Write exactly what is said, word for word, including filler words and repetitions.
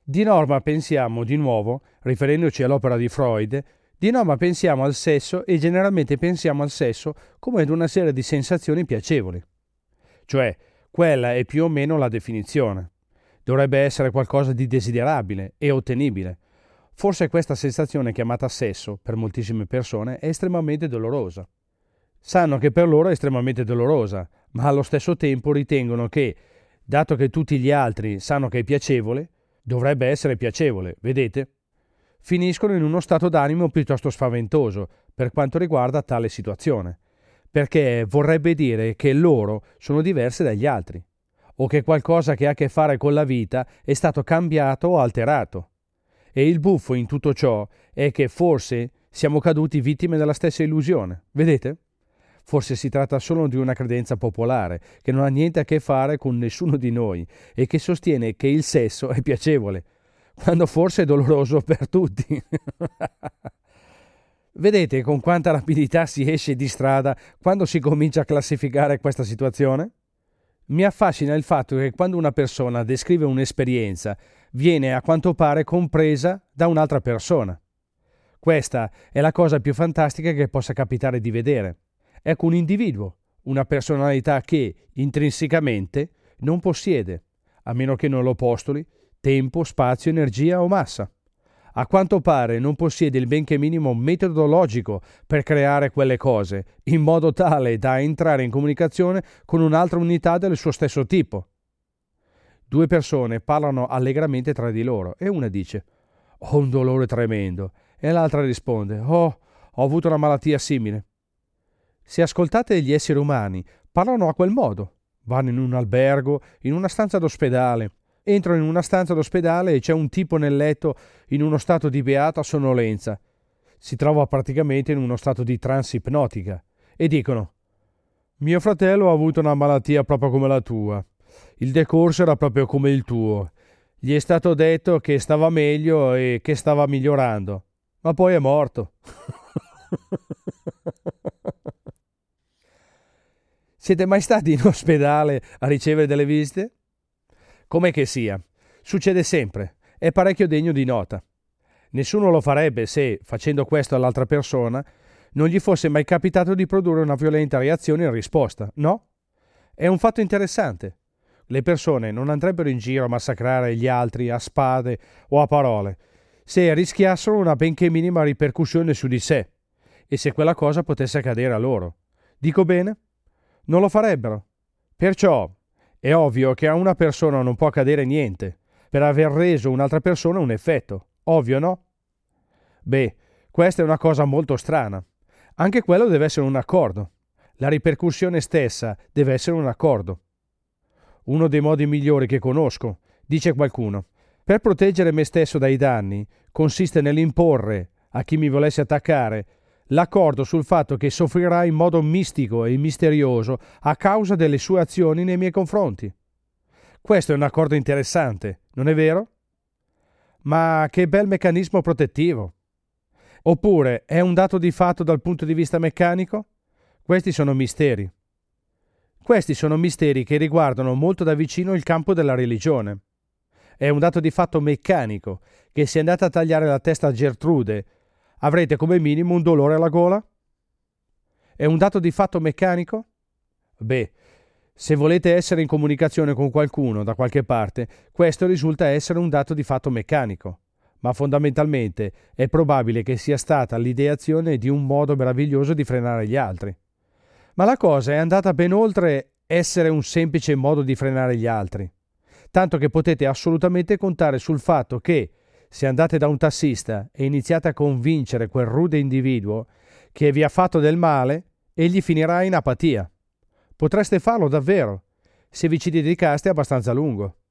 Di norma pensiamo, di nuovo, riferendoci all'opera di Freud, di norma pensiamo al sesso e generalmente pensiamo al sesso come ad una serie di sensazioni piacevoli. Cioè, quella è più o meno la definizione. Dovrebbe essere qualcosa di desiderabile e ottenibile. Forse questa sensazione chiamata sesso, per moltissime persone, è estremamente dolorosa. Sanno che per loro è estremamente dolorosa, ma allo stesso tempo ritengono che, dato che tutti gli altri sanno che è piacevole, dovrebbe essere piacevole, vedete? Finiscono in uno stato d'animo piuttosto spaventoso per quanto riguarda tale situazione, perché vorrebbe dire che loro sono diverse dagli altri, o che qualcosa che ha a che fare con la vita è stato cambiato o alterato. E il buffo in tutto ciò è che forse siamo caduti vittime della stessa illusione, vedete? Forse si tratta solo di una credenza popolare che non ha niente a che fare con nessuno di noi e che sostiene che il sesso è piacevole, quando forse è doloroso per tutti. Vedete con quanta rapidità si esce di strada quando si comincia a classificare questa situazione? Mi affascina il fatto che quando una persona descrive un'esperienza, viene a quanto pare compresa da un'altra persona. Questa è la cosa più fantastica che possa capitare di vedere. Ecco un individuo, una personalità che, intrinsecamente, non possiede, a meno che non lo postuli, tempo, spazio, energia o massa. A quanto pare non possiede il benché minimo metodo logico per creare quelle cose, in modo tale da entrare in comunicazione con un'altra unità del suo stesso tipo. Due persone parlano allegramente tra di loro e una dice «Ho un dolore tremendo» e l'altra risponde «Oh, ho avuto una malattia simile». Se ascoltate gli esseri umani, parlano a quel modo. Vanno in un albergo, in una stanza d'ospedale. Entrano in una stanza d'ospedale e c'è un tipo nel letto in uno stato di beata sonnolenza. Si trova praticamente in uno stato di trance ipnotica. E dicono «Mio fratello ha avuto una malattia proprio come la tua. Il decorso era proprio come il tuo. Gli è stato detto che stava meglio e che stava migliorando. Ma poi è morto». Siete mai stati in ospedale a ricevere delle visite? Com'è che sia, succede sempre, è parecchio degno di nota. Nessuno lo farebbe se, facendo questo all'altra persona, non gli fosse mai capitato di produrre una violenta reazione in risposta, no? È un fatto interessante. Le persone non andrebbero in giro a massacrare gli altri a spade o a parole, se rischiassero una benché minima ripercussione su di sé, e se quella cosa potesse accadere a loro. Dico bene? Non lo farebbero. Perciò è ovvio che a una persona non può accadere niente per aver reso un'altra persona un effetto. Ovvio, no? Beh, questa è una cosa molto strana. Anche quello deve essere un accordo. La ripercussione stessa deve essere un accordo. Uno dei modi migliori che conosco, dice qualcuno, per proteggere me stesso dai danni consiste nell'imporre a chi mi volesse attaccare l'accordo sul fatto che soffrirà in modo mistico e misterioso a causa delle sue azioni nei miei confronti. Questo è un accordo interessante, non è vero? Ma che bel meccanismo protettivo! Oppure è un dato di fatto dal punto di vista meccanico? Questi sono misteri. Questi sono misteri che riguardano molto da vicino il campo della religione. È un dato di fatto meccanico che se andate a tagliare la testa a Gertrude avrete come minimo un dolore alla gola? È un dato di fatto meccanico? Beh, se volete essere in comunicazione con qualcuno da qualche parte, questo risulta essere un dato di fatto meccanico, ma fondamentalmente è probabile che sia stata l'ideazione di un modo meraviglioso di frenare gli altri. Ma la cosa è andata ben oltre essere un semplice modo di frenare gli altri, tanto che potete assolutamente contare sul fatto che se andate da un tassista e iniziate a convincere quel rude individuo che vi ha fatto del male, egli finirà in apatia. Potreste farlo davvero, se vi ci dedicaste abbastanza a lungo.